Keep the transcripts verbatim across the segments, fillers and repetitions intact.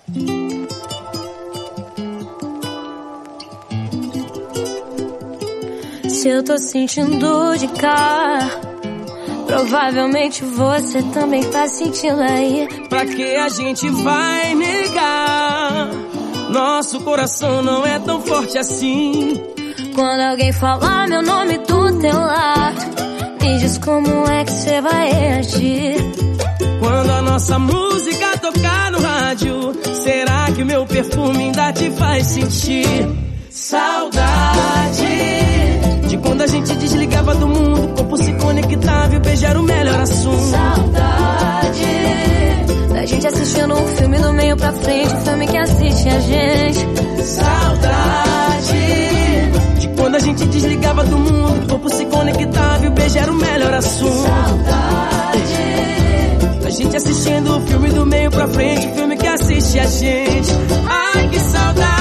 Se eu tô sentindo de cá, provavelmente você também tá sentindo aí. Pra que a gente vai negar? Nosso coração não é tão forte assim. Quando alguém falar meu nome do teu lado, me diz como é que cê vai reagir. Quando a nossa música tocar no rádio, será que o meu perfume ainda te faz sentir saudade? De quando a gente desligava do mundo, o corpo se conectava e o beijo era o melhor assunto. Saudade da gente assistindo um filme do meio pra frente, um filme que assiste a gente. Saudade de quando a gente desligava do mundo, o corpo se conectava e o beijo era o melhor assunto. Saudade da gente assistindo um filme do meio pra frente, um filme que assiste a gente. Ai, que saudade.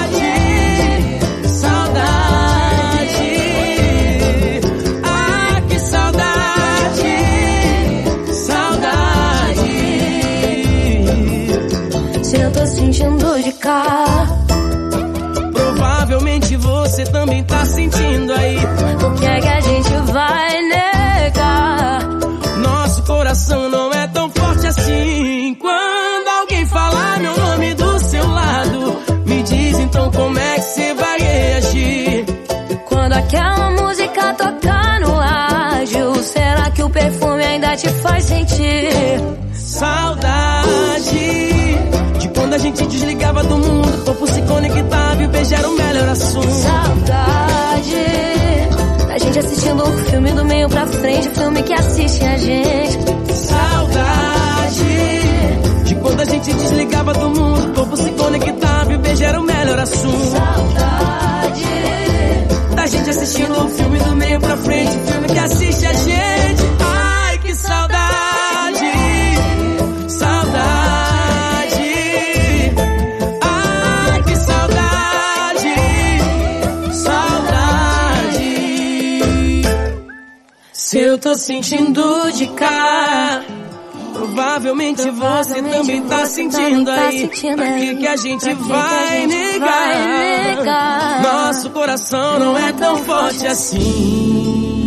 Eu tô sentindo de cá, provavelmente você também tá sentindo aí. O que é que a gente vai negar? Nosso coração não é tão forte assim. Quando alguém falar meu nome do seu lado, me diz então como é que você vai reagir. Quando aquela música tocar no rádio, será que o perfume ainda te faz sentir saudade? Quando a gente desligava do mundo, o corpo se conectava e o beijo era o melhor assunto. Saudade da gente assistindo um filme do meio pra frente, um filme que assiste a gente. Saudade de quando a gente desligava do mundo, o corpo se conectava e o beijo era o melhor assunto. Saudade da gente assistindo um filme do meio pra frente, um filme que assiste a gente. Ai, que saudade. Se eu tô sentindo de cá, provavelmente você também tá sentindo aí. Pra que que a gente vai negar? Nosso coração não é tão forte assim.